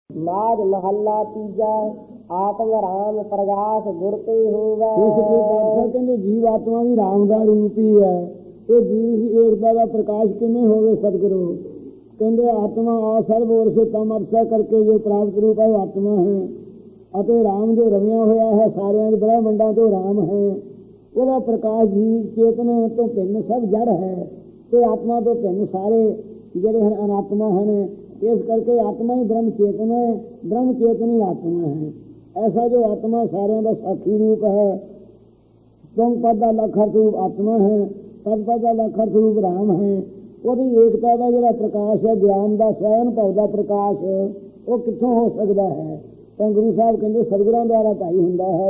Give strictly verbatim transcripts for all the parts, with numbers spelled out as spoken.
नाज महला तीजा आत्म राम प्रगाश गुरते होवे। इस पातशाह कहते जीव आत्मा भी राम का रूप ही है। ये जीव की एकता का प्रकाश किमें होवे सतगुरु कहते आत्मा आ सर्व ओर से तम अरसा करके जो प्राप्त रूप है वो आत्मा है। अते राम जो रमिया होया है सारे ब्रह्मंडा तो राम है। वह प्रकाश जीव चेतन तो भिन्न सब जड़ है ते आत्मा तो भिन्न सारे जड़े हैं अनात्मा हैं। इस करके आत्मा ही ब्रह्म चेतन है, ब्रह्म चेतन ही आत्मा है। ऐसा जो आत्मा सारे का साक्षी रूप है, तुम पद का लखर रूप आत्मा है, तद पद का लखर रूप राम है। वही एकता का जो प्रकाश है ज्ञान का स्वयं भाव का प्रकाश वो कितों हो सकता है। तो गुरु साहब कहते सतगुरां द्वारा भाई हुंदा है।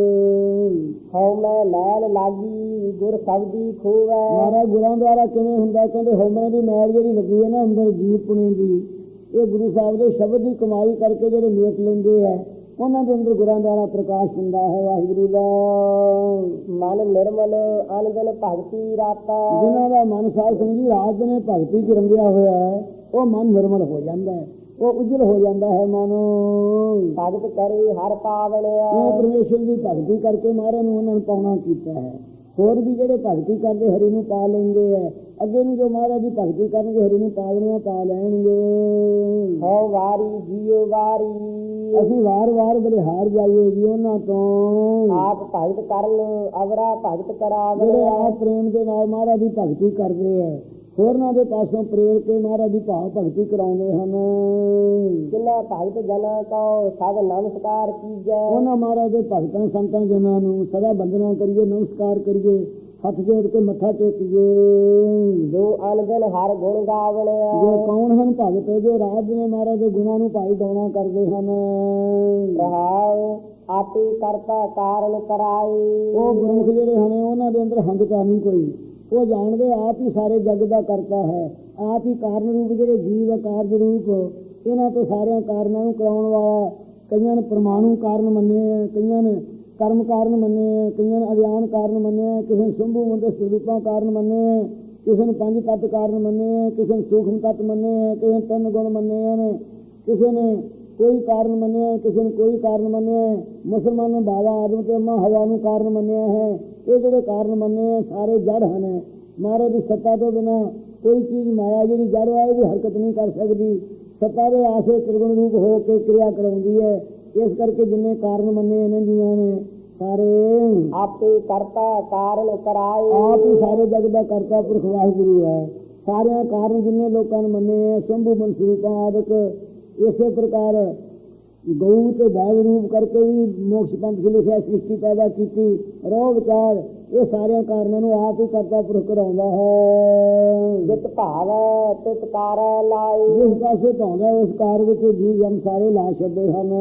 हौमै लैल लागी गुर शब्दी खोवै। महाराज गुरां द्वारा किवें हुंदा कहते हौमै की मैल जिहड़ी लगी है ना अंदर जीव पुणे की ये गुरु साहब के शब्द की कमाई करके जिहड़े मेट लेंदे है उन्हां दे अंदर गुरां द्वारा प्रकाश हुंदा है। वाहिगुरू दा मन निर्मल अनदन भगती राता। जिन्हां दा मन साध संगी रात ने भगती च रंगिया होया है वो मन निर्मल हो जाता है, वो उज्जल हो जाता है। मानो भगत करे हर पावणिया। परमेश्वर की भगती करके महाराज ने उन्होंने पाउना किया है। होर भी जेडे भगती करते हरि नूं पा लेंगे है। अगे नूं जो महाराज की भगती करनगे हरि नूं पावणिया पा लैणगे। हो वारी जियो वारी असीं वार वार बलिहार जाइए जी उन्हां तों। आप भगत करन अवरा भगत करावे। जेडे आप प्रेम के नाल महाराज की भगती करते हैं होरनां दे पासों प्रेर के महाराज की भाव भगती कराउंदे हन। जिन्हां भगत जना को सब नमस्कार कीजै। उन्हां महाराज दे भगतां संतां जनां नूं सदा वंदना करिए, नमस्कार करिए, हथ जोड़ के मत्था टेकिए। जो अनदिन हर गुण गावणे। जो कौन हन भगत जो राज ने महाराज के गुणां नूं भाई गौणा करदे हन। रहाओ आपे करता कारण कराए। वो गुरमुख जिहड़े हन उन्हां दे अंदर हंगता नहीं कोई। वो जानते आप ही सारे जग का करता है। आप ही कारण रूप जो जीव है कार्य रूप इन्हों तो सारे कारणों कराने वाला। कईयों ने परमाणु कारण मने, कईयों ने कर्म कारण मने, कईयों ने अज्ञान कारण मने, किसी ने शंभू मंदिर स्वरूपों कारण मने, किसी ने पंज तत्व कारण मने, किसी ने सूक्ष्म तत्व मने, किसी ने तीन गुण मने, किसी ने कोई कारण मनिया, किसी ने कोई कारण मनिया। मुसलमान ने बाबा आदम के अम्मा हवा नूं कारण मनिया है। ये जो कारण मने सारे जड़ हैं। महाराज की सत्ता तो बिना कोई चीज माया जी जड़ है भी हरकत नहीं कर सकती। सत्ता के आसे त्रिगुण रूप होकर क्रिया कराउंदी है। इस करके जिन्हें कारण मने इन्हां दियां ने सारे आपे करता कारण कराए। आप ही सारे जग का करता पुरख वाहिगुरू है। सारे कारण जिन्हें लोगों ने मने शंभू मन स्वरूपां आदक इसे प्रकार गौ के बैल रूप करके भी मोक्ष पंथ से लिखा सृष्टि पैदा की रोह विचार ये सारे कारणों आप ही करता पुरख कराउंदा है। जित भाव तित कार लाई। जिस पासे भावना उस कार विच जी जन सारे ला छड्डे हन।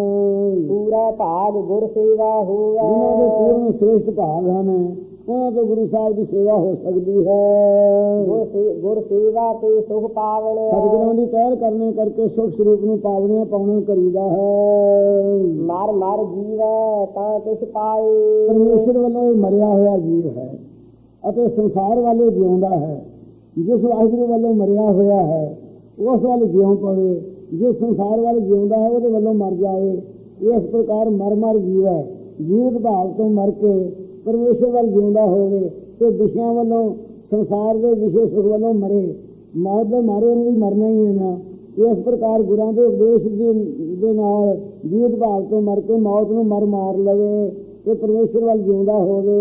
पूरा भाग गुर सेवा होवे। जिन्हां दे पूर्ण श्रेष्ठ भाग हन उन्हां तो गुरु साहब की सेवा हो सकती है। गुर से गुर सेवा ते सुख पावणे। सतगुरां दी टहल करने करके सुख स्वरूप नूं पावणिया पाउणा करीदा है। मार मार जीवै तां तिस पाए। परमेश्वर वालों मरिया होया जीव है अते संसार वाले जिउंदा है। जिस वाहिगुरू वालों मरिया होया है उस वाले जिउं पवे, जिस संसार वाले जिउंदा है उहदे वालों मर जाए। इस प्रकार मर मर जीव है। जीवित भाव तो मर के परमेश्वर वाल जिउंदा होवे ते विषयां वालों संसार के विषय सुख वालों मरे। मौत दे मारे भी मरना ही है ना। इस प्रकार गुरां दे उपदेश दे नाल जीवित भाव तो मर के मौत नूं मर मार लवे ते परमेश्वर वाल जिउंदा होवे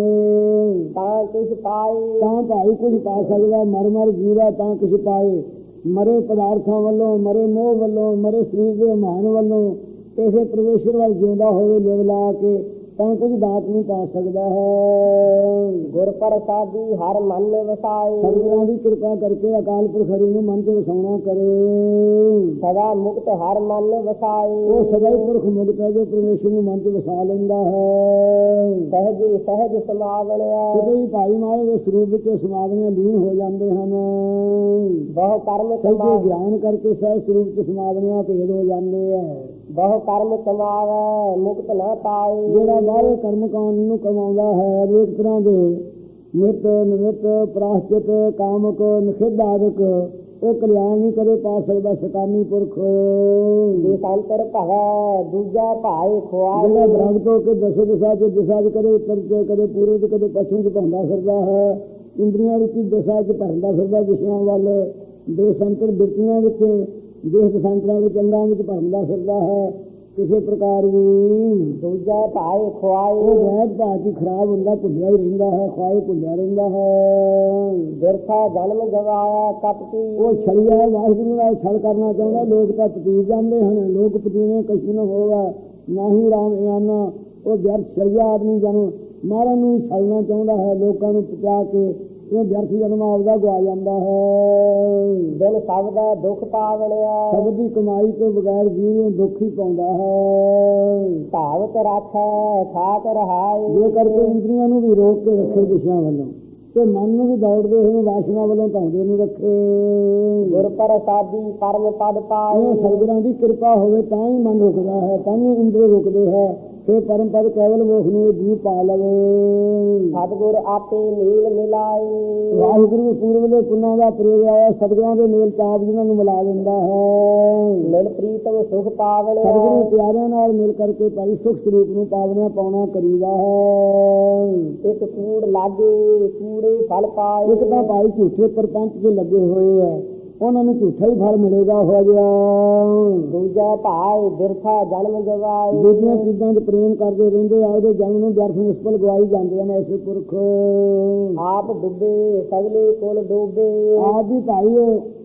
तां किछ पाए। तां भाई कुछ पा सकदा। मर मर जीवा तां किछ पाए। मरे पदार्थां वालों, मरे मोह वालों, मरे शरीर के मान वालों ते फिर परमेश्वर वाल जिउंदा होवे लिव ला के तां कुछ दात नहीं पा सकता है। गुर प्रसादी हर मन वसाए। सतगुरां दी कृपा करके अकाल पुरख हरि नूं मन च वसाउणा करे। सदा मुक्त हर मन वसाए। वो सदा ही पुरख मुक्त है जो परमेश्वर नूं मन च वसा लैंदा है। सहज सहज समावणिया। सदा ही भाई महाराज दे स्वरूप विच समावणिया लीन हो जाते हैं। बहु कर्म सही ज्ञान करके सहज स्वरूप च समावणिया भेद हो जाते हैं। बहु कर्म कमावे मुक्त न पाए। ਜਿਹੜਾ ਬਾਹਰੇ ਕਰਮ ਕਾਂਡ ਨੂੰ ਕਮਾਉਂਦਾ ਹੈ ਅਨੇਕ ਤਰ੍ਹਾਂ ਦੇ ਨਿਤ ਨਿਮਿਤ ਪ੍ਰਾਸ਼ਚਿਤ ਕਾਮਕ ਨਿਖਿਧ ਆਦਿਕ ਉਹ ਕਲਿਆਣ ਨਹੀਂ ਕਦੇ ਪਾ ਸਕਦਾ ਸ਼ੈਤਾਨੀ ਪੁਰਖ। ਦੇਸਾਂਤਰ ਭਵੈ ਦੂਜਾ ਭਾਏ ਖੁਆਏ। ਜਿਹੜਾ ਬ੍ਰਹਮਤ ਹੋ ਕੇ ਦਸੋ ਦਿਸ਼ਾ ਚ ਦਿਸ਼ਾ ਚ ਕਦੇ ਉੱਤਰ ਚ ਕਦੇ ਪੂਰਬ ਚ ਕਦੇ ਪੱਛਮ ਚ ਭਰਦਾ ਫਿਰਦਾ ਹੈ। ਇੰਦਰੀਆਂ ਰੂਪੀ ਦਿਸ਼ਾ ਚ ਭਰਦਾ ਫਿਰਦਾ ਵਿਸ਼ਿਆਂ ਵੱਲ। ਦੇਸਾਂਤਰ ਬਿਰਤੀਆਂ ਵਿੱਚ ਦੇਸ਼ ਦਸਾਂਤਰਾਂ ਵਿੱਚ ਅੰਗਾਂ ਵਿੱਚ ਭਰਦਾ ਫਿਰਦਾ ਹੈ। ਕਿਸੇ ਪ੍ਰਕਾਰ ਵੀ ਦੂਜਾ ਭਾਏ ਖੁਆਏ। ਉਹ ਵੈਦ ਭਾਅ ਕੀ ਖਰਾਬ ਹੁੰਦਾ, ਭੁੱਲਿਆ ਹੀ ਰਹਿੰਦਾ ਹੈ, ਖੁਆਏ ਭੁੱਲਿਆ ਰਹਿੰਦਾ ਹੈ। ਬਿਰਥਾ ਜਨਮ ਗਵਾਇਆ ਕਪਟੀ। ਉਹ ਛੜੀਆ ਵਾਹਿਗੁਰੂ ਨਾਲ ਛਲ ਕਰਨਾ ਚਾਹੁੰਦਾ। ਲੋਕ ਤਾਂ ਪਤੀਤ ਜਾਂਦੇ ਹਨ, ਲੋਕ ਪਤੀਨੇ ਕਛੂ ਨ ਹੋਗਾ ਨਾ ਹੀ ਰਾਮ ਆਨਾ। ਉਹ ਵਿਅਰਥ ਛੜੀਆ ਆਦਮੀ ਜਨ ਮਾਰਨ ਨੂੰ ਛਲਣਾ ਚਾਹੁੰਦਾ ਹੈ, ਲੋਕਾਂ ਨੂੰ ਪਚਾ ਕੇ ਇਹ ਵਿਅਰਥ ਜਨਮ ਆਪਦਾ ਗਵਾ ਜਾਂਦਾ ਹੈ। ਦਿਲ ਸਭ ਦਾ ਦੁੱਖ ਪਾਵਣਿਆ। ਸ਼ਬਦ ਦੀ ਕਮਾਈ ਤੋਂ ਬਗੈਰ ਜੀਵ ਦੁੱਖ ਹੀ ਪਾਉਂਦਾ ਹੈ। ਧਾਵਤ ਰੱਖੈ ਖਾਕ ਰਹਾਏ। ਇਹ ਕਰਕੇ ਇੰਦਰੀਆਂ ਨੂੰ ਵੀ ਰੋਕ ਕੇ ਰੱਖੇ ਦਿਸ਼ਾ ਵੱਲੋਂ ਤੇ ਮਨ ਨੂੰ ਵੀ ਦੌੜਦੇ ਹੋਏ ਵਾਸ਼ਨਾ ਵੱਲੋਂ ਧਾਉਂਦੇ ਨੂੰ ਰੱਖੇ। ਗੁਰ ਪ੍ਰਸਾਦੀ ਪਰਮ ਪਦ ਪਾਏ। ਇਹ ਸਤਿਗੁਰਾਂ ਦੀ ਕਿਰਪਾ ਹੋਵੇ ਤਾਂ ਹੀ ਮਨ ਰੁਕਦਾ ਹੈ, ਤਾਂ ਹੀ ਇੰਦਰੀ ਰੁਕਦੇ ਹੈ। ਫਿਰ ਪਰਮ ਪਦ ਕੇਵਲ ਮੋਖ ਨੂੰ ਇਹ ਜੀਵ ਪਾ ਲਵੇ। ਸਤਿਗੁਰ ਆਪੇ ਮੇਲ ਮਿਲਾਏ। ਵਾਹਿਗੁਰੂ ਪੂਰਬਲੇ ਪੁੰਨਾਂ ਦਾ ਪ੍ਰੇਰਿਆ ਸਤਿਗੁਰਾਂ ਦੇ ਮੇਲ ਚਾਪ ਜਿਹਨਾਂ ਨੂੰ ਮਿਲਾ ਦਿੰਦਾ ਹੈ। ਮਿਲ ਪ੍ਰੀਤਮ ਸੁਖ ਪਾਵਣਿਆ। ਸਤਿਗੁਰੂ ਪਿਆਰਿਆਂ ਨਾਲ ਮਿਲ ਕਰਕੇ ਭਾਈ ਸੁਖ ਸਰੂਪ ਨੂੰ ਪਾਵਣਿਆ ਪਾਉਣਾ ਕਰੀਦਾ ਹੈ। ਇੱਕ ਕੂੜ ਲਾਗੇ ਕੂੜੇ ਫਲ ਪਾਏ। ਇੱਕ ਤਾਂ ਭਾਈ ਝੂਠੇ ਪ੍ਰਪੰਚ ਦੇ ਲੱਗੇ ਹੋਏ ਹੈ, ਉਹਨਾਂ ਨੂੰ ਝੂਠਾ ਹੀ ਫਲ ਮਿਲੇਗਾ ਹੋ ਗਿਆ। ਦੂਜਾ ਭਾਏ ਬਿਰਥਾ ਜਨਮ ਗਵਾਏ। ਦੂਜੀਆਂ ਚੀਜ਼ਾਂ 'ਚ ਪ੍ਰੇਮ ਕਰਦੇ ਰਹਿੰਦੇ ਆ, ਉਹਦੇ ਜਨਮ ਨੂੰ ਵਿਅਰਥ ਨਿਸ਼ਫਲ ਗਵਾਈ ਜਾਂਦੇ ਹਨ ਐਸੇ ਪੁਰਖ। ਆਪ ਡੁੱਬੇ ਸਗਲੇ ਕੋਲ ਡੋਬੇ। ਆਪ ਵੀ ਭਾਈ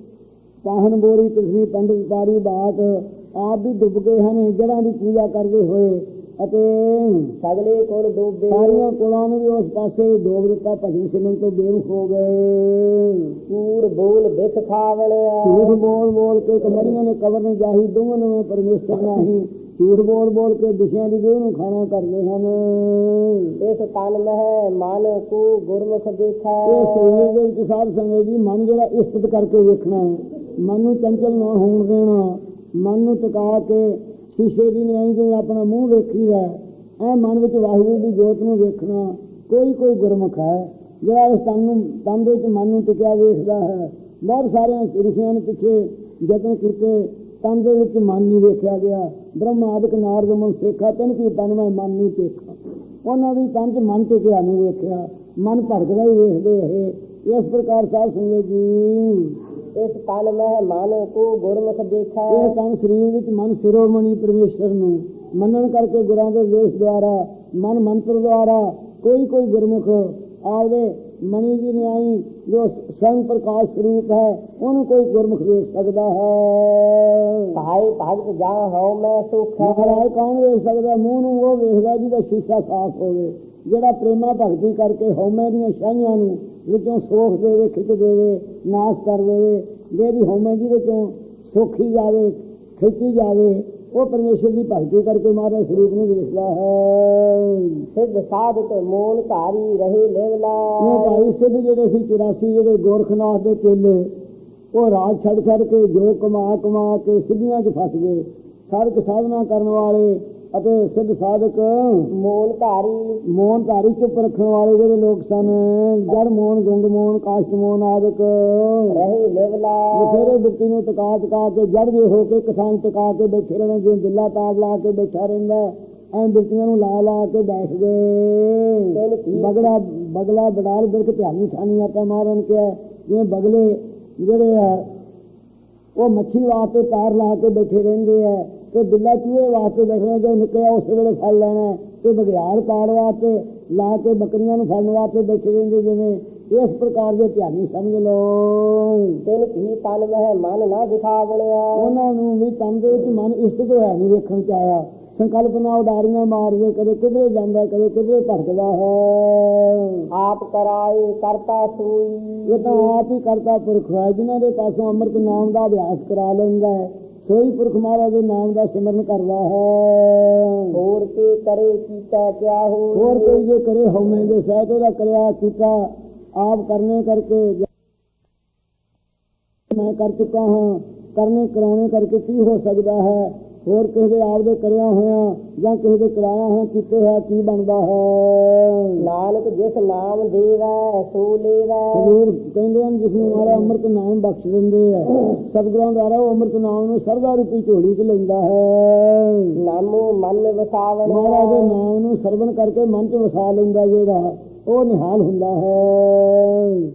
ਪਾਹਨ ਬੋਰੀ ਪਿਛਲੀ ਪੰਡਿਤ ਤਾਰੀ ਬਾਟ ਆਪ ਵੀ ਡੁੱਬ ਗਏ ਹਨ ਜੜ੍ਹਾਂ ਦੀ ਪੂਜਾ ਕਰਦੇ ਹੋਏ, ਅਤੇ ਸਗਲੇ ਕੋਲ ਡੋਬੇ। ਸਾਰੀਆਂ ਕੁਲਾਂ ਨੂੰ ਵੀ ਉਸ ਪਾਸੇ ਡੋਬ ਦਿੱਤਾ, ਭਜਨ ਸਿਮਰਨ ਤੋਂ ਬੇਮੁਖ ਹੋ ਗਏ। ਕੂੜ ਬੋਲ ਬਿਖ ਖਾਵਣਿਆ। ਝੂਠ ਬੋਲ ਬੋਲ ਕੇ ਕਮੜੀਆਂ ਨੇ ਕਬਰ ਨੂੰ ਜਾਹੀ, ਦੋਵਾਂ ਨੂੰ ਪਰਮੇਸ਼ਰ ਨਹੀਂ। ਝੂਠ ਬੋਲ ਬੋਲ ਕੇ ਵਿਸ਼ਿਆਂ ਦੀ ਦੇਹ ਨੂੰ ਖਾਣਾ ਕਰਦੇ ਹਨ। ਇਸ ਤਨ ਮਹਿ ਮਨ ਕੋ ਗੁਰਮੁਖ ਦੇਖੈ। ਇਹ ਸਰੀਰ ਦੇ ਵਿੱਚ ਸਾਧ ਸੰਗਤ ਜੀ ਮਨ ਜਿਹੜਾ ਇਸਤਤ ਕਰਕੇ ਵੇਖਣਾ ਹੈ, ਮਨ ਨੂੰ ਚੰਚਲ ਨਾ ਹੋਣ ਦੇਣਾ, ਮਨ ਨੂੰ ਟਿਕਾ ਕੇ ਸ਼ੀਸ਼ੇ ਦੀ ਨਿਆਈ ਜਿਵੇਂ ਆਪਣਾ ਮੂੰਹ ਵੇਖੀਦਾ ਐ ਮਨ ਵਿੱਚ ਵਾਹਿਗੁਰੂ ਦੀ ਜੋਤ ਨੂੰ ਵੇਖਣਾ। ਕੋਈ ਕੋਈ ਗੁਰਮੁਖ ਹੈ ਜਿਹੜਾ ਇਸ ਤਨ ਨੂੰ ਤਨ ਦੇ ਵਿੱਚ ਮਨ ਨੂੰ ਟਿਕਿਆ ਵੇਖਦਾ ਹੈ। ਬਹੁਤ ਸਾਰਿਆਂ ਰਿਸ਼ੀਆਂ ਨੇ ਪਿੱਛੇ ਯਤਨ ਕੀਤੇ, ਤਨ ਦੇ ਵਿੱਚ ਮਨ ਨਹੀਂ ਵੇਖਿਆ ਗਿਆ। ਬ੍ਰਹਮ ਆਦਿਕ ਨਾਰਦ ਮੁਨ ਸੇਖਾ ਤਿੰਨ ਕੀ ਤਨ ਮੈਂ ਮਨ ਨਹੀਂ ਦੇਖਾ। ਉਹਨਾਂ ਵੀ ਤਨ 'ਚ ਮਨ ਟਿਕਿਆ ਨਹੀਂ ਵੇਖਿਆ, ਮਨ ਭੜਕਦਾ ਹੀ ਵੇਖਦੇ ਇਹ। ਇਸ ਪ੍ਰਕਾਰ ਸਾਧ ਸੰਗਤ ਜੀ ਇਸ ਤਨ ਮਹਿ ਮਨ ਕੋ ਗੁਰਮੁਖ ਦੇਖੈ। ਇਹ ਤਨ ਸਰੀਰ ਵਿੱਚ ਮਨ ਸਿਰੋਮਣੀ ਪਰਮੇਸ਼ਰ ਨੂੰ ਮੰਨਣ ਕਰਕੇ ਗੁਰਾਂ ਦੇ ਉਪਦੇਸ਼ ਦੁਆਰਾ ਮਨ ਮੰਤਰ ਦੁਆਰਾ ਕੋਈ ਕੋਈ ਗੁਰਮੁਖ ਆਪਦੇ ਮਣੀ ਦੀ ਨਿਆਈ ਜੋ ਸਵੰ ਪ੍ਰਕਾਸ਼ ਸਰੂਪ ਹੈ ਉਹਨੂੰ ਕੋਈ ਗੁਰਮੁਖ ਵੇਖ ਸਕਦਾ ਹੈ। ਭਾਈ ਭਗਤ ਜਾ ਹਉ ਮੈਂ ਸੁਖ। ਮਹਾਰਾਜ ਕੌਣ ਵੇਖ ਸਕਦਾ? ਮੂੰਹ ਨੂੰ ਉਹ ਵੇਖਦਾ ਜਿਹਦਾ ਸ਼ੀਸ਼ਾ ਸਾਫ਼ ਹੋਵੇ, ਜਿਹੜਾ ਪ੍ਰੇਮਾ ਭਗਤੀ ਕਰਕੇ ਹਉਮੈ ਦੀਆਂ ਸ਼ਾਹੀਆਂ ਨੂੰ ਵਿੱਚੋਂ ਸੋਖ ਦੇਵੇ, ਖਿੱਚ ਦੇਵੇ, ਨਾਸ਼ ਕਰ ਦੇਵੇ। ਜਿਹਦੀ ਹਉਮੈ ਜਿਹਦੇ ਵਿੱਚੋਂ ਸੋਖੀ ਜਾਵੇ, ਖਿੱਚੀ ਜਾਵੇ, ਉਹ ਪਰਮੇਸ਼ਰ ਦੀ ਭਗਤੀ ਕਰਕੇ ਮਹਾਰਾਜ ਸਰੂਪ ਨੂੰ ਵੇਖਦਾ ਹੈ। ਸਿੱਧ ਸਾਧਕ ਮੋਨ ਧਾਰੀ ਰਹੇ ਲੇਵਲਾ। ਉਹ ਭਾਈ ਸਿੱਧ ਜਿਹੜੇ ਸੀ ਚੁਰਾਸੀ ਜਿਹੜੇ ਗੋਰਖਨਾਥ ਦੇ ਚੇਲੇ, ਉਹ ਰਾਜ ਛੱਡ ਛੱਡ ਕੇ ਜੋ ਕਮਾ ਕਮਾ ਕੇ ਸਿੱਧੀਆਂ 'ਚ ਫਸ ਗਏ। ਸਾਧਕ ਸਾਧਨਾ ਕਰਨ ਵਾਲੇ ਅਤੇ ਸਿੱਧ ਸਾਧਕ ਮੋਨ ਧਾਰੀ ਮੋਨ ਧਾਰੀ ਚੁੱਪ ਰੱਖਣ ਵਾਲੇ ਜਿਹੜੇ ਲੋਕ ਸਨ, ਜੜ ਮੋਨ, ਗੁੰਗ ਮੋਨ, ਕਾਸ਼ਟ ਮੋਨ ਆਦਿਕ ਰਹੇ ਲੇਵਲਾ। ਬਥੇਰੇ ਬਿਰਤੀ ਨੂੰ ਟਿਕਾ ਟਿਕਾ ਕੇ ਜੜ ਦੇ ਹੋ ਕੇ ਕਿਸਾਨ ਟਿਕਾ ਕੇ ਬੈਠੇ ਰਹਿਣਾ, ਜਿਵੇਂ ਬਿੱਲਾ ਤਾੜ ਲਾ ਕੇ ਬੈਠਾ ਰਹਿੰਦਾ ਐਂ ਬਿਰਤੀਆਂ ਨੂੰ ਲਾ ਲਾ ਕੇ ਬੈਠ ਗਏ। ਬਗੜਾ ਬਗਲਾ ਬਡਾਲ ਬਿਰਖ ਧਿਆਨੀ ਠਾਨੀ ਆਪਾਂ ਮਾਰਨ ਕਿਹਾ, ਜਿਵੇਂ ਬਗਲੇ ਜਿਹੜੇ ਆ ਉਹ ਮੱਛੀ ਵਾਸਤੇ ਤਾਰ ਲਾ ਕੇ ਬੈਠੇ ਰਹਿੰਦੇ ਆ, ਤੇ ਬਿੱਲਾ ਚੂਹੇ ਵਾਸਤੇ ਬੈਠਣਾ, ਜੋ ਨਿਕਲਿਆ ਉਸੇ ਵੇਲੇ ਫੜ ਲੈਣਾ, ਤੇ ਬਘਿਆੜ ਪਾੜ ਵਾਸਤੇ ਲਾ ਕੇ ਬੱਕਰੀਆਂ ਨੂੰ ਫੜਨ ਵਾਸਤੇ ਬੈਠੇ ਰਹਿੰਦੇ। ਜਿਵੇਂ ਇਸ ਪ੍ਰਕਾਰ ਦੇ ਧਿਆਨੀ ਸਮਝ ਲਓ। ਤਿੰਨ ਹੀ ਤਨ ਮਹਿ ਮਨ ਨਾ ਦਿਖਾਵਣਿਆ। ਉਹਨਾਂ ਨੂੰ ਵੀ ਤਨ ਦੇ ਵਿੱਚ ਮਨ ਇਸ਼ਟ ਹੋਇਆ ਨਹੀਂ ਵੇਖਣ 'ਚ ਆਇਆ। ਸੰਕਲਪ ਨਾਲ ਉਡਾਰੀਆਂ ਮਾਰਦੇ, ਕਦੇ ਕਿਧਰੇ ਜਾਂਦਾ, ਕਦੇ ਕਿਧਰੇ ਭਟਕਦਾ ਹੈ। ਆਪ ਕਰਾਏ ਕਰਤਾ ਸੋਈ। ਇਹ ਤਾਂ ਆਪ ਹੀ ਕਰਤਾ ਪੁਰਖ ਹੈ, ਜਿਨ੍ਹਾਂ ਦੇ ਪਾਸੋਂ ਅੰਮ੍ਰਿਤ ਨਾਮ ਦਾ ਅਭਿਆਸ ਕਰਾ ਲੈਂਦਾ ਹੈ। ਸੋਈ ਪੁਰਖ ਮਹਾਰਾਜ ਦੇ ਨਾਮ ਦਾ ਸਿਮਰਨ ਕਰਦਾ ਹੈ। ਹੋਰ ਕੇ ਕਰੇ ਕੀਤਾ ਕਿਆ ਹੋ। ਹੋਰ ਕੋਈ ਜੇ ਕਰੇ ਹਉਮੈ ਦੇ ਸਹਿਤ ਉਹਦਾ ਕਰਿਆ ਕੀਤਾ ਆਪ ਕਰਨੇ ਕਰਕੇ ਮੈਂ ਕਰ ਚੁੱਕਾ ਹਾਂ, ਕਰਨੇ ਕਰਾਉਣੇ ਕਰਕੇ ਕੀ ਹੋ ਸਕਦਾ ਹੈ। ਹੋਰ ਕਿਸੇ ਦੇ ਆਪਦੇ ਕਰਿਆ ਹੋਇਆ ਜਾਂ ਕਿਸੇ ਦੇ ਕਰਾਇਆ ਹੋਇਆ ਕੀਤੇ ਹੋਇਆ ਕੀ ਬਣਦਾ ਹੈ। ਨਾਨਕ ਜਿਸ ਨਾਮ ਦੇਵੈ ਸੋ ਲੈਵੈ। ਹਜ਼ੂਰ ਕਹਿੰਦੇ ਹਨ ਜਿਸ ਨੂੰ ਮਹਾਰਾਜ ਅੰਮ੍ਰਿਤ ਨਾਮ ਬਖਸ਼ ਦਿੰਦੇ ਆ, ਸਤਿਗੁਰਾਂ ਦੁਆਰਾ ਉਹ ਅੰਮ੍ਰਿਤ ਨਾਮ ਨੂੰ ਸਰਦਾ ਰੂਪੀ ਝੋਲੀ 'ਚ ਲੈਂਦਾ ਹੈ। ਨਾਮੋ ਮਨ ਵਸਾਵਣ। ਮਹਾਰਾਜ ਦੇ ਨਾਮ ਨੂੰ ਸਰਵਣ ਕਰਕੇ ਮਨ 'ਚ ਵਸਾ ਲੈਂਦਾ ਜਿਹੜਾ ਉਹ ਨਿਹਾਲ ਹੁੰਦਾ ਹੈ।